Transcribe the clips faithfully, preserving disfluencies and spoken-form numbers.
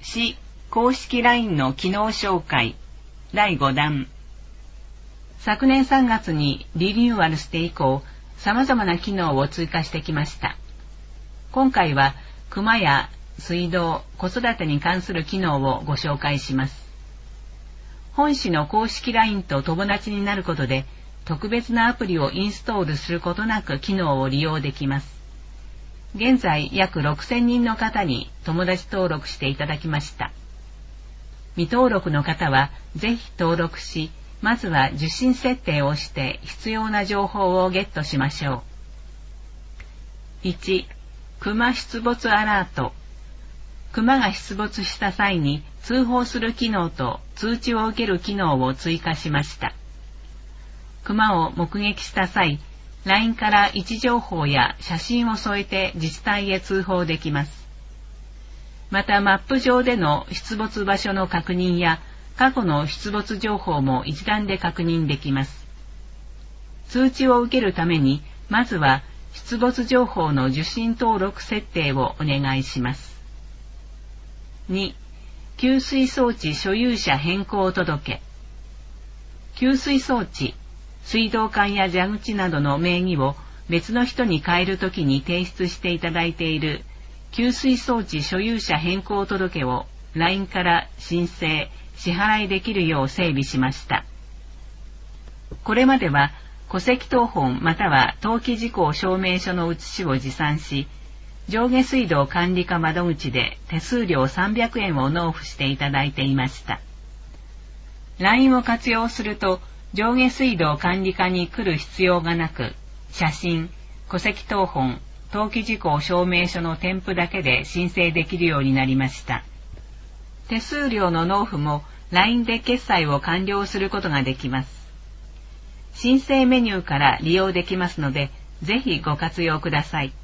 市公式 ライン の機能紹介だいごだん。昨年さんがつにリニューアルして以降、様々な機能を追加してきました。今回は熊や水道、子育てに関する機能をご紹介します。本誌の公式 ライン と友達になることで、特別なアプリをインストールすることなく機能を利用できます。現在約ろくせんにんの方に友達登録していただきました。未登録の方はぜひ登録し、まずは受信設定をして必要な情報をゲットしましょう。いち、熊出没アラート。熊が出没した際に通報する機能と通知を受ける機能を追加しました。熊を目撃した際、ライン から位置情報や写真を添えて自治体へ通報できます。またマップ上での出没場所の確認や過去の出没情報も一覧で確認できます。通知を受けるために、まずは出没情報の受信登録設定をお願いします。に、給水装置所有者変更届。給水装置、水道管や蛇口などの名義を別の人に変えるときに提出していただいている給水装置所有者変更届を ライン から申請、支払いできるよう整備しました。これまでは戸籍謄本または登記事項証明書の写しを持参し、上下水道管理課窓口で手数料さんびゃくえんを納付していただいていました。ライン を活用すると上下水道管理課に来る必要がなく、写真、戸籍謄本、登記事項証明書の添付だけで申請できるようになりました。手数料の納付も ライン で決済を完了することができます。申請メニューから利用できますので、ぜひご活用ください。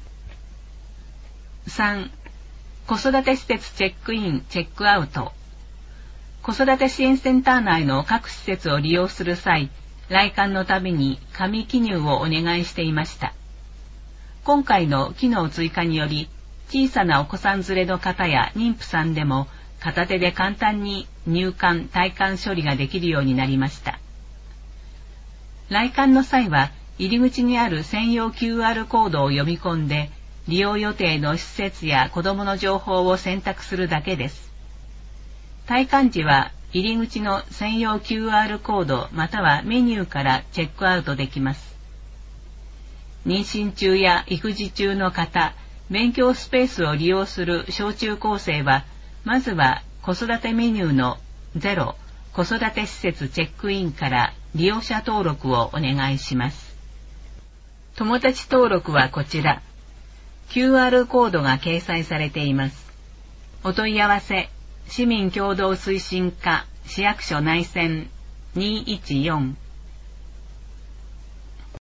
さん、子育て施設チェックイン・チェックアウト。子育て支援センター内の各施設を利用する際、来館のたびに紙記入をお願いしていました。今回の機能追加により、小さなお子さん連れの方や妊婦さんでも片手で簡単に入館・退館処理ができるようになりました。来館の際は、入り口にある専用 キューアール コードを読み込んで、利用予定の施設や子どもの情報を選択するだけです。退館時は入り口の専用 キューアール コードまたはメニューからチェックアウトできます。妊娠中や育児中の方、勉強スペースを利用する小中高生は、まずは子育てメニューのゼロ子育て施設チェックインから利用者登録をお願いします。友達登録はこちら。キューアール コードが掲載されています。お問い合わせ、市民共同推進課市役所内線にいちよん